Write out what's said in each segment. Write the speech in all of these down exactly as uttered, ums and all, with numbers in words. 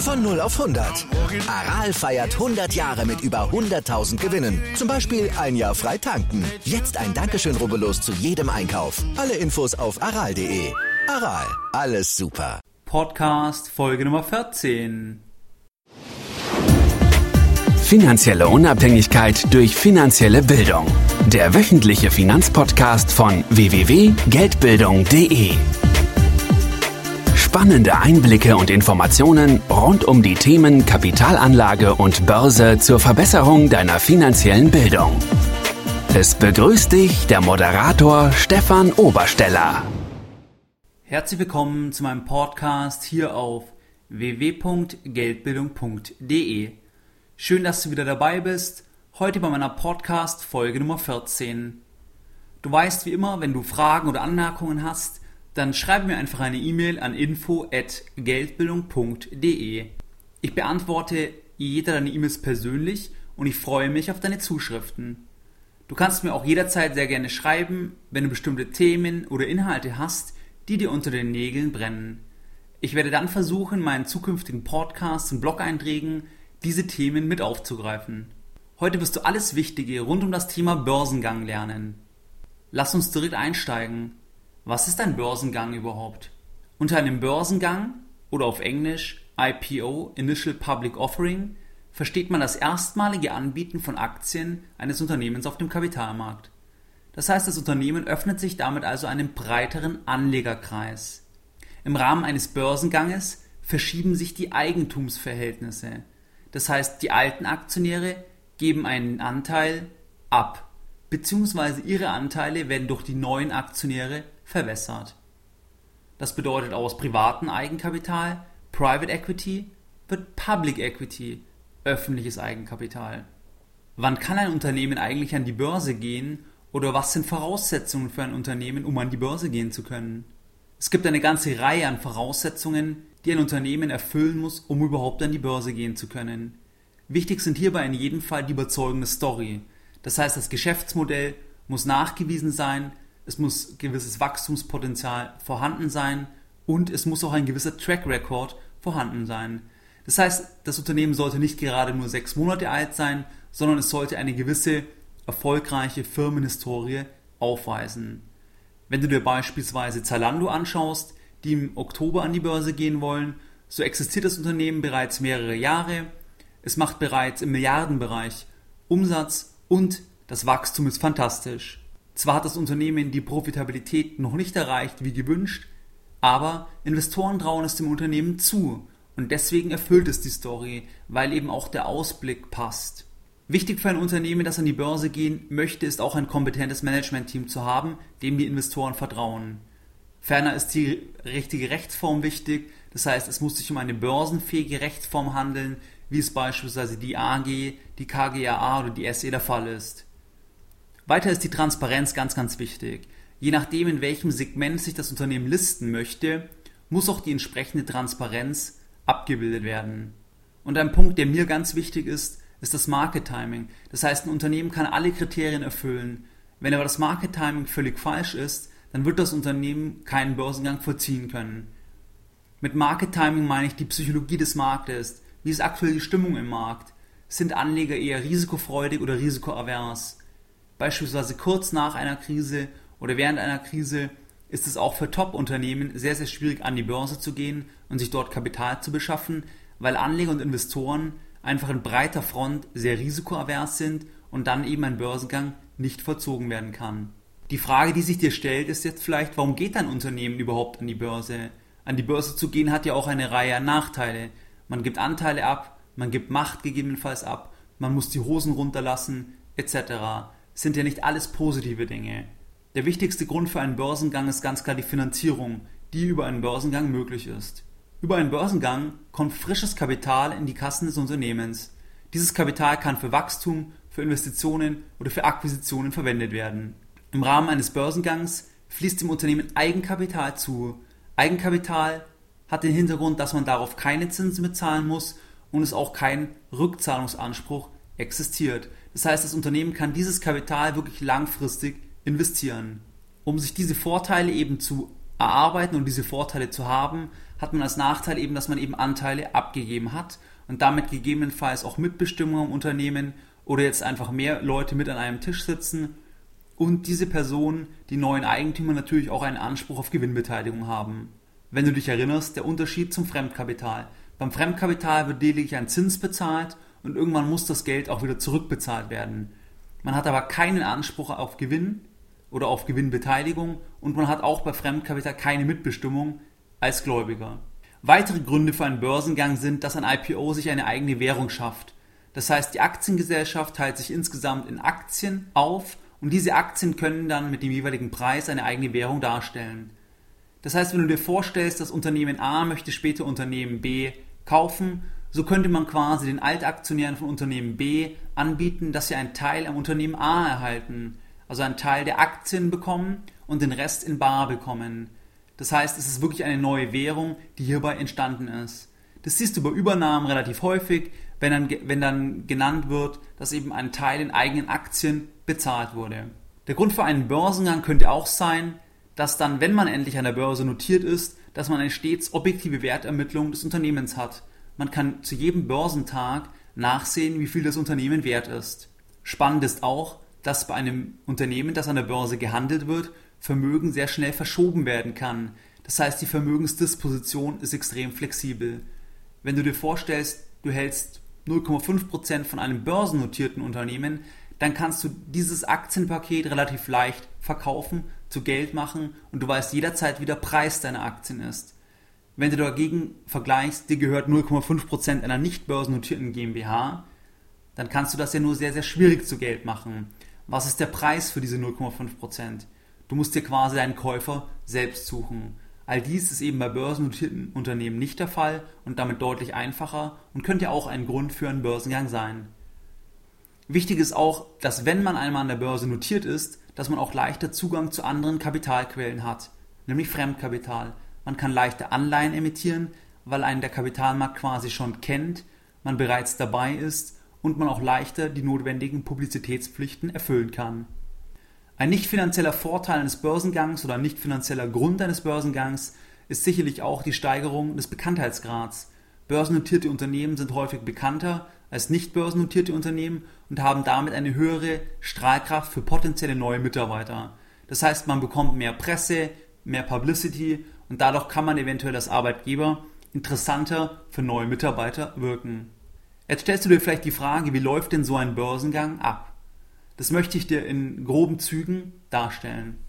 Von null auf hundert. Aral feiert hundert Jahre mit über hunderttausend Gewinnen. Zum Beispiel ein Jahr frei tanken. Jetzt ein Dankeschön, rubbellos zu jedem Einkauf. Alle Infos auf aral punkt de. Aral, alles super. Podcast Folge Nummer vierzehn. Finanzielle Unabhängigkeit durch finanzielle Bildung. Der wöchentliche Finanzpodcast von w w w punkt geldbildung punkt de. Spannende Einblicke und Informationen rund um die Themen Kapitalanlage und Börse zur Verbesserung deiner finanziellen Bildung. Es begrüßt dich der Moderator Stefan Obersteller. Herzlich willkommen zu meinem Podcast hier auf w w w punkt geldbildung punkt de. Schön, dass du wieder dabei bist. Heute bei meiner Podcast Folge Nummer vierzehn. Du weißt wie immer, wenn du Fragen oder Anmerkungen hast, dann schreib mir einfach eine E-Mail an info at geldbildung punkt de. Ich beantworte jede deine E-Mails persönlich und ich freue mich auf deine Zuschriften. Du kannst mir auch jederzeit sehr gerne schreiben, wenn du bestimmte Themen oder Inhalte hast, die dir unter den Nägeln brennen. Ich werde dann versuchen, meinen zukünftigen Podcasts und Blog-Einträgen diese Themen mit aufzugreifen. Heute wirst du alles Wichtige rund um das Thema Börsengang lernen. Lass uns direkt einsteigen. Was ist ein Börsengang überhaupt? Unter einem Börsengang oder auf Englisch I P O, Initial Public Offering, versteht man das erstmalige Anbieten von Aktien eines Unternehmens auf dem Kapitalmarkt. Das heißt, das Unternehmen öffnet sich damit also einem breiteren Anlegerkreis. Im Rahmen eines Börsenganges verschieben sich die Eigentumsverhältnisse. Das heißt, die alten Aktionäre geben einen Anteil ab, beziehungsweise ihre Anteile werden durch die neuen Aktionäre verwässert. Das bedeutet, aus privatem Eigenkapital, Private Equity, wird Public Equity, öffentliches Eigenkapital. Wann kann ein Unternehmen eigentlich an die Börse gehen oder was sind Voraussetzungen für ein Unternehmen, um an die Börse gehen zu können? Es gibt eine ganze Reihe an Voraussetzungen, die ein Unternehmen erfüllen muss, um überhaupt an die Börse gehen zu können. Wichtig sind hierbei in jedem Fall die überzeugende Story. Das heißt, das Geschäftsmodell muss nachgewiesen sein, es muss gewisses Wachstumspotenzial vorhanden sein und es muss auch ein gewisser Track Record vorhanden sein. Das heißt, das Unternehmen sollte nicht gerade nur sechs Monate alt sein, sondern es sollte eine gewisse erfolgreiche Firmenhistorie aufweisen. Wenn du dir beispielsweise Zalando anschaust, die im Oktober an die Börse gehen wollen, so existiert das Unternehmen bereits mehrere Jahre, es macht bereits im Milliardenbereich Umsatz und das Wachstum ist fantastisch. Zwar hat das Unternehmen die Profitabilität noch nicht erreicht wie gewünscht, aber Investoren trauen es dem Unternehmen zu und deswegen erfüllt es die Story, weil eben auch der Ausblick passt. Wichtig für ein Unternehmen, das an die Börse gehen möchte, ist auch ein kompetentes Managementteam zu haben, dem die Investoren vertrauen. Ferner ist die richtige Rechtsform wichtig, das heißt, es muss sich um eine börsenfähige Rechtsform handeln, wie es beispielsweise die A G, die K G A A oder die S E der Fall ist. Weiter ist die Transparenz ganz, ganz wichtig. Je nachdem, in welchem Segment sich das Unternehmen listen möchte, muss auch die entsprechende Transparenz abgebildet werden. Und ein Punkt, der mir ganz wichtig ist, ist das Market Timing. Das heißt, ein Unternehmen kann alle Kriterien erfüllen. Wenn aber das Market Timing völlig falsch ist, dann wird das Unternehmen keinen Börsengang vollziehen können. Mit Market Timing meine ich die Psychologie des Marktes. Wie ist aktuell die Stimmung im Markt? Sind Anleger eher risikofreudig oder risikoavers? Beispielsweise kurz nach einer Krise oder während einer Krise ist es auch für Top-Unternehmen sehr, sehr schwierig, an die Börse zu gehen und sich dort Kapital zu beschaffen, weil Anleger und Investoren einfach in breiter Front sehr risikoavers sind und dann eben ein Börsengang nicht vollzogen werden kann. Die Frage, die sich dir stellt, ist jetzt vielleicht, warum geht ein Unternehmen überhaupt an die Börse? An die Börse zu gehen hat ja auch eine Reihe an Nachteile. Man gibt Anteile ab, man gibt Macht gegebenenfalls ab, man muss die Hosen runterlassen, et cetera. Sind ja nicht alles positive Dinge. Der wichtigste Grund für einen Börsengang ist ganz klar die Finanzierung, die über einen Börsengang möglich ist. Über einen Börsengang kommt frisches Kapital in die Kassen des Unternehmens. Dieses Kapital kann für Wachstum, für Investitionen oder für Akquisitionen verwendet werden. Im Rahmen eines Börsengangs fließt dem Unternehmen Eigenkapital zu. Eigenkapital hat den Hintergrund, dass man darauf keine Zinsen bezahlen muss und es auch kein Rückzahlungsanspruch existiert. Das heißt, das Unternehmen kann dieses Kapital wirklich langfristig investieren. Um sich diese Vorteile eben zu erarbeiten und diese Vorteile zu haben, hat man als Nachteil eben, dass man eben Anteile abgegeben hat und damit gegebenenfalls auch Mitbestimmung im Unternehmen oder jetzt einfach mehr Leute mit an einem Tisch sitzen und diese Personen, die neuen Eigentümer, natürlich auch einen Anspruch auf Gewinnbeteiligung haben. Wenn du dich erinnerst, der Unterschied zum Fremdkapital. Beim Fremdkapital wird lediglich ein Zins bezahlt und irgendwann muss das Geld auch wieder zurückbezahlt werden. Man hat aber keinen Anspruch auf Gewinn oder auf Gewinnbeteiligung und man hat auch bei Fremdkapital keine Mitbestimmung als Gläubiger. Weitere Gründe für einen Börsengang sind, dass ein I P O sich eine eigene Währung schafft. Das heißt, die Aktiengesellschaft teilt sich insgesamt in Aktien auf und diese Aktien können dann mit dem jeweiligen Preis eine eigene Währung darstellen. Das heißt, wenn du dir vorstellst, das Unternehmen A möchte später Unternehmen B kaufen, so könnte man quasi den Altaktionären von Unternehmen B anbieten, dass sie einen Teil am Unternehmen A erhalten, also einen Teil der Aktien bekommen und den Rest in bar bekommen. Das heißt, es ist wirklich eine neue Währung, die hierbei entstanden ist. Das siehst du bei Übernahmen relativ häufig, wenn dann, wenn dann genannt wird, dass eben ein Teil in eigenen Aktien bezahlt wurde. Der Grund für einen Börsengang könnte auch sein, dass dann, wenn man endlich an der Börse notiert ist, dass man eine stets objektive Wertermittlung des Unternehmens hat. Man kann zu jedem Börsentag nachsehen, wie viel das Unternehmen wert ist. Spannend ist auch, dass bei einem Unternehmen, das an der Börse gehandelt wird, Vermögen sehr schnell verschoben werden kann. Das heißt, die Vermögensdisposition ist extrem flexibel. Wenn du dir vorstellst, du hältst null Komma fünf Prozent von einem börsennotierten Unternehmen, dann kannst du dieses Aktienpaket relativ leicht verkaufen, zu Geld machen und du weißt jederzeit, wie der Preis deiner Aktien ist. Wenn du dagegen vergleichst, dir gehört null Komma fünf Prozent einer nicht börsennotierten GmbH, dann kannst du das ja nur sehr, sehr schwierig zu Geld machen. Was ist der Preis für diese null Komma fünf Prozent? Du musst dir quasi deinen Käufer selbst suchen. All dies ist eben bei börsennotierten Unternehmen nicht der Fall und damit deutlich einfacher und könnte auch ein Grund für einen Börsengang sein. Wichtig ist auch, dass wenn man einmal an der Börse notiert ist, dass man auch leichter Zugang zu anderen Kapitalquellen hat, nämlich Fremdkapital. Man kann leichter Anleihen emittieren, weil einen der Kapitalmarkt quasi schon kennt, man bereits dabei ist und man auch leichter die notwendigen Publizitätspflichten erfüllen kann. Ein nicht finanzieller Vorteil eines Börsengangs oder ein nicht finanzieller Grund eines Börsengangs ist sicherlich auch die Steigerung des Bekanntheitsgrads. Börsennotierte Unternehmen sind häufig bekannter als nicht börsennotierte Unternehmen und haben damit eine höhere Strahlkraft für potenzielle neue Mitarbeiter. Das heißt, man bekommt mehr Presse, mehr Publicity und dadurch kann man eventuell als Arbeitgeber interessanter für neue Mitarbeiter wirken. Jetzt stellst du dir vielleicht die Frage, wie läuft denn so ein Börsengang ab? Das möchte ich dir in groben Zügen darstellen.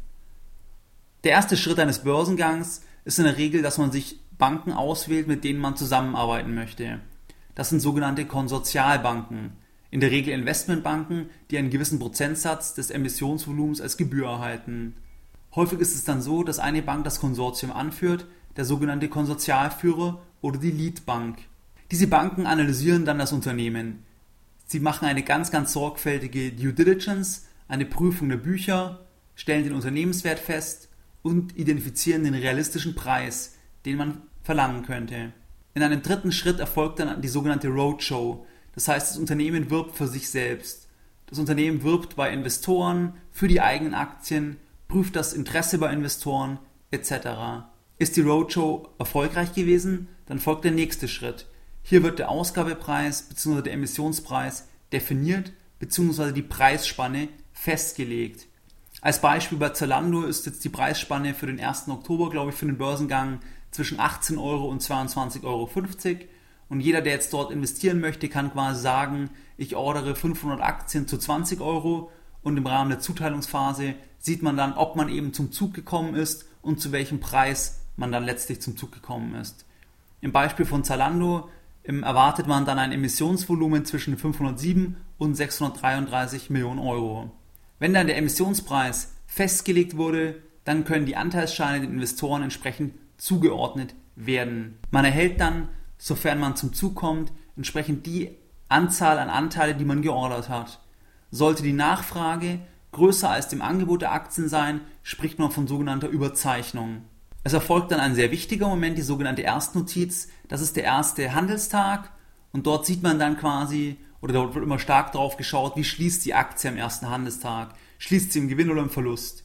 Der erste Schritt eines Börsengangs ist in der Regel, dass man sich Banken auswählt, mit denen man zusammenarbeiten möchte. Das sind sogenannte Konsortialbanken, in der Regel Investmentbanken, die einen gewissen Prozentsatz des Emissionsvolumens als Gebühr erhalten. Häufig ist es dann so, dass eine Bank das Konsortium anführt, der sogenannte Konsortialführer oder die Leadbank. Diese Banken analysieren dann das Unternehmen. Sie machen eine ganz, ganz sorgfältige Due Diligence, eine Prüfung der Bücher, stellen den Unternehmenswert fest und identifizieren den realistischen Preis, den man verlangen könnte. In einem dritten Schritt erfolgt dann die sogenannte Roadshow. Das heißt, das Unternehmen wirbt für sich selbst. Das Unternehmen wirbt bei Investoren für die eigenen Aktien, prüft das Interesse bei Investoren et cetera. Ist die Roadshow erfolgreich gewesen, dann folgt der nächste Schritt. Hier wird der Ausgabepreis bzw. der Emissionspreis definiert bzw. die Preisspanne festgelegt. Als Beispiel bei Zalando ist jetzt die Preisspanne für den ersten Oktober, glaube ich, für den Börsengang zwischen achtzehn Euro und zweiundzwanzig Euro fünfzig. Und jeder, der jetzt dort investieren möchte, kann quasi sagen, ich ordere fünfhundert Aktien zu zwanzig Euro und im Rahmen der Zuteilungsphase sieht man dann, ob man eben zum Zug gekommen ist und zu welchem Preis man dann letztlich zum Zug gekommen ist. Im Beispiel von Zalando erwartet man dann ein Emissionsvolumen zwischen fünfhundertsieben und sechshundertdreiunddreißig Millionen Euro. Wenn dann der Emissionspreis festgelegt wurde, dann können die Anteilsscheine den Investoren entsprechend zugeordnet werden. Man erhält dann, sofern man zum Zug kommt, entsprechend die Anzahl an Anteile, die man geordert hat. Sollte die Nachfrage größer als dem Angebot der Aktien sein, spricht man von sogenannter Überzeichnung. Es erfolgt dann ein sehr wichtiger Moment, die sogenannte Erstnotiz. Das ist der erste Handelstag und dort sieht man dann quasi, oder dort wird immer stark drauf geschaut, wie schließt die Aktie am ersten Handelstag. Schließt sie im Gewinn oder im Verlust?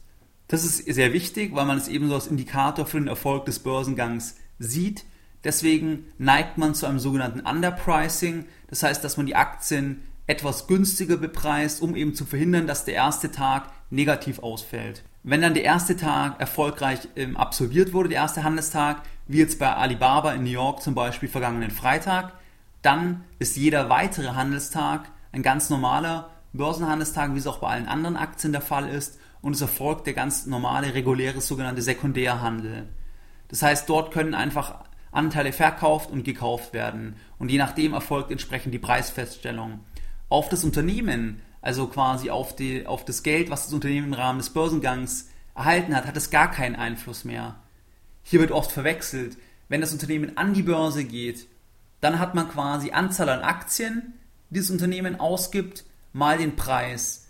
Das ist sehr wichtig, weil man es eben so als Indikator für den Erfolg des Börsengangs sieht. Deswegen neigt man zu einem sogenannten Underpricing. Das heißt, dass man die Aktien etwas günstiger bepreist, um eben zu verhindern, dass der erste Tag negativ ausfällt. Wenn dann der erste Tag erfolgreich ähm, absolviert wurde, der erste Handelstag, wie jetzt bei Alibaba in New York zum Beispiel vergangenen Freitag, dann ist jeder weitere Handelstag ein ganz normaler Börsenhandelstag, wie es auch bei allen anderen Aktien der Fall ist, und es erfolgt der ganz normale, reguläre sogenannte Sekundärhandel. Das heißt, dort können einfach Anteile verkauft und gekauft werden und je nachdem erfolgt entsprechend die Preisfeststellung. Auf das Unternehmen, also quasi auf, die, auf das Geld, was das Unternehmen im Rahmen des Börsengangs erhalten hat, hat es gar keinen Einfluss mehr. Hier wird oft verwechselt, wenn das Unternehmen an die Börse geht, dann hat man quasi Anzahl an Aktien, die das Unternehmen ausgibt, mal den Preis,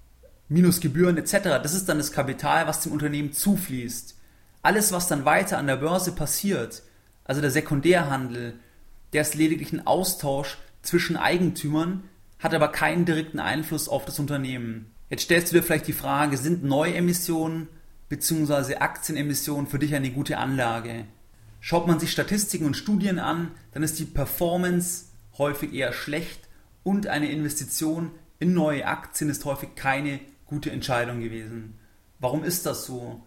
minus Gebühren et cetera. Das ist dann das Kapital, was dem Unternehmen zufließt. Alles, was dann weiter an der Börse passiert, also der Sekundärhandel, der ist lediglich ein Austausch zwischen Eigentümern, hat aber keinen direkten Einfluss auf das Unternehmen. Jetzt stellst du dir vielleicht die Frage, sind Neuemissionen bzw. Aktienemissionen für dich eine gute Anlage? Schaut man sich Statistiken und Studien an, dann ist die Performance häufig eher schlecht und eine Investition in neue Aktien ist häufig keine gute Entscheidung gewesen. Warum ist das so?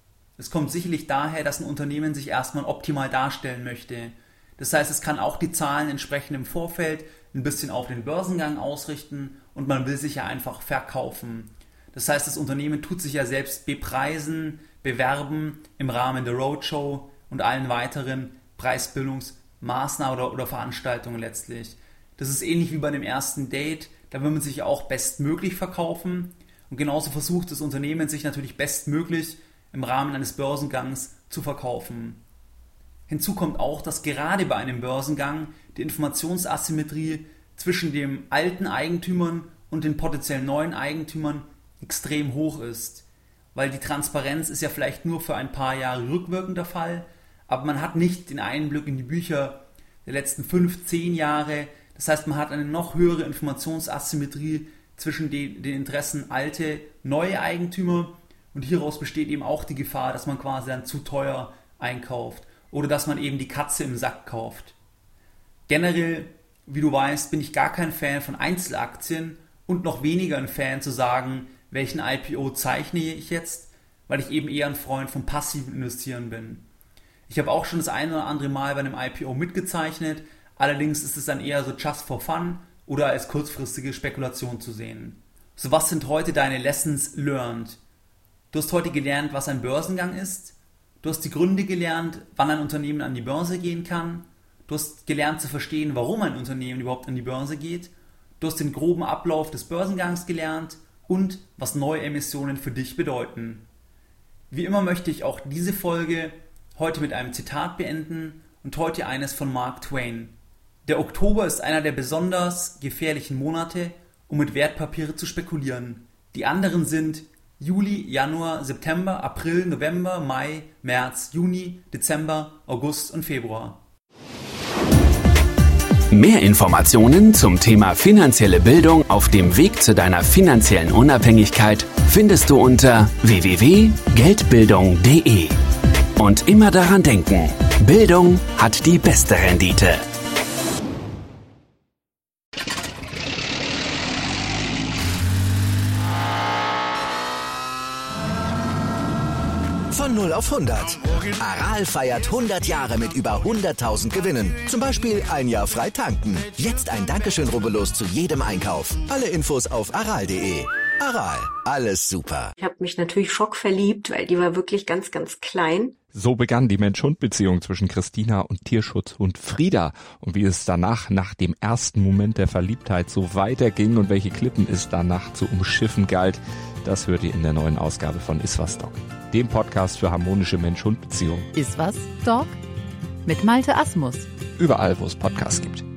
Es kommt sicherlich daher, dass ein Unternehmen sich erstmal optimal darstellen möchte. Das heißt, es kann auch die Zahlen entsprechend im Vorfeld ein bisschen auf den Börsengang ausrichten und man will sich ja einfach verkaufen. Das heißt, das Unternehmen tut sich ja selbst bepreisen, bewerben im Rahmen der Roadshow und allen weiteren Preisbildungsmaßnahmen oder, oder Veranstaltungen letztlich. Das ist ähnlich wie bei dem ersten Date, da will man sich auch bestmöglich verkaufen und genauso versucht das Unternehmen sich natürlich bestmöglich im Rahmen eines Börsengangs zu verkaufen. Hinzu kommt auch, dass gerade bei einem Börsengang die Informationsasymmetrie zwischen den alten Eigentümern und den potenziell neuen Eigentümern extrem hoch ist. Weil die Transparenz ist ja vielleicht nur für ein paar Jahre rückwirkend der Fall, aber man hat nicht den Einblick in die Bücher der letzten fünf, zehn Jahre. Das heißt, man hat eine noch höhere Informationsasymmetrie zwischen den, den Interessen alte, neue Eigentümer und hieraus besteht eben auch die Gefahr, dass man quasi dann zu teuer einkauft oder dass man eben die Katze im Sack kauft. Generell, wie du weißt, bin ich gar kein Fan von Einzelaktien und noch weniger ein Fan zu sagen, welchen I P O zeichne ich jetzt, weil ich eben eher ein Freund vom passiven Investieren bin. Ich habe auch schon das eine oder andere Mal bei einem I P O mitgezeichnet, allerdings ist es dann eher so just for fun oder als kurzfristige Spekulation zu sehen. So, was sind heute deine Lessons learned? Du hast heute gelernt, was ein Börsengang ist. Du hast die Gründe gelernt, wann ein Unternehmen an die Börse gehen kann. Du hast gelernt zu verstehen, warum ein Unternehmen überhaupt an die Börse geht. Du hast den groben Ablauf des Börsengangs gelernt und was Neuemissionen für dich bedeuten. Wie immer möchte ich auch diese Folge heute mit einem Zitat beenden und heute eines von Mark Twain. Der Oktober ist einer der besonders gefährlichen Monate, um mit Wertpapiere zu spekulieren. Die anderen sind Juli, Januar, September, April, November, Mai, März, Juni, Dezember, August und Februar. Mehr Informationen zum Thema finanzielle Bildung auf dem Weg zu deiner finanziellen Unabhängigkeit findest du unter w w w punkt geldbildung punkt d e. Und immer daran denken, Bildung hat die beste Rendite. Von null auf hundert. Aral feiert hundert Jahre mit über hunderttausend Gewinnen. Zum Beispiel ein Jahr frei tanken. Jetzt ein Dankeschön, rubbellos zu jedem Einkauf. Alle Infos auf aral punkt de. Aral, alles super. Ich habe mich natürlich schockverliebt, weil die war wirklich ganz, ganz klein. So begann die Mensch-Hund-Beziehung zwischen Christina und Tierschutzhund Frieda. Und wie es danach, nach dem ersten Moment der Verliebtheit, so weiterging und welche Klippen es danach zu umschiffen galt, das hört ihr in der neuen Ausgabe von Iswas Dog, dem Podcast für harmonische Mensch-Hund-Beziehungen. Iswas Dog? Mit Malte Asmus. Überall, wo es Podcasts gibt.